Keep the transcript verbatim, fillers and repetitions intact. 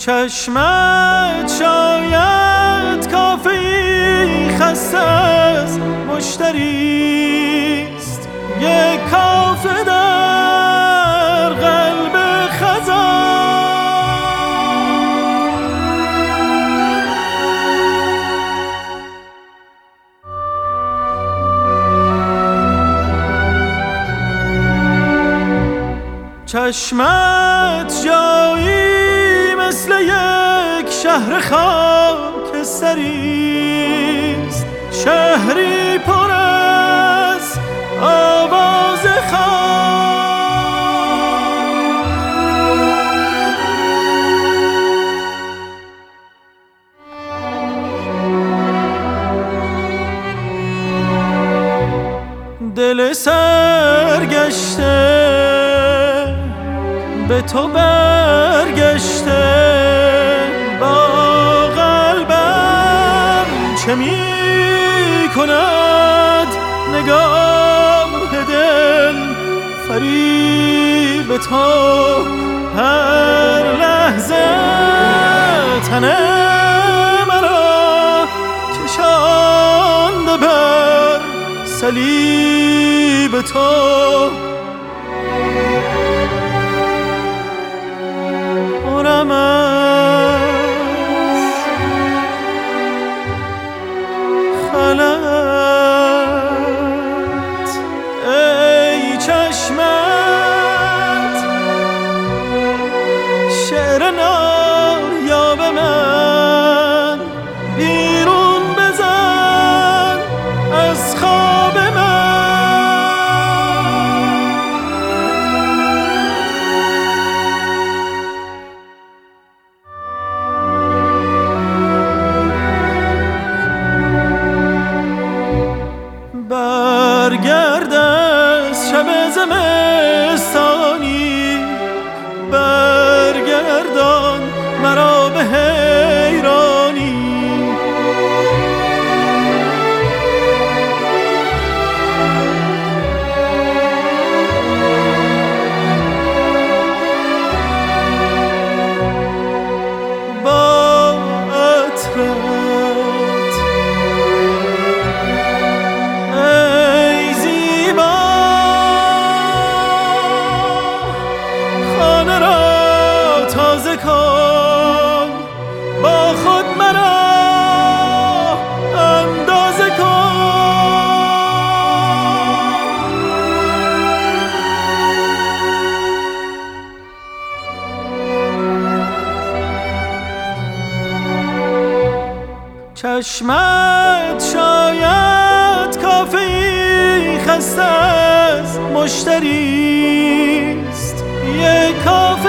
چشمت شاید کافی خسته از مشتریست، یک کافه در قلب خزان. چشمت جایی مثل یک شهر خاکستریست، شهری پر از آواز خان. دل سرگشته به تو برگشته، با قلبم چه می کند نگاه دل فریب تو. هر لحظه تن مرا کشانده بر صلیب تو. پرم از خلط ای چشمت، شعر نایاب من بیرون بزن از خواب من. برگرد از شب زمستانی، برگردان مرا به حیرانی. با عطرت ای زیبا، خانه را تازه کن، با خود مرا اندازه کن. چشمت شاید کافی خسته از مشتریست، یک کافه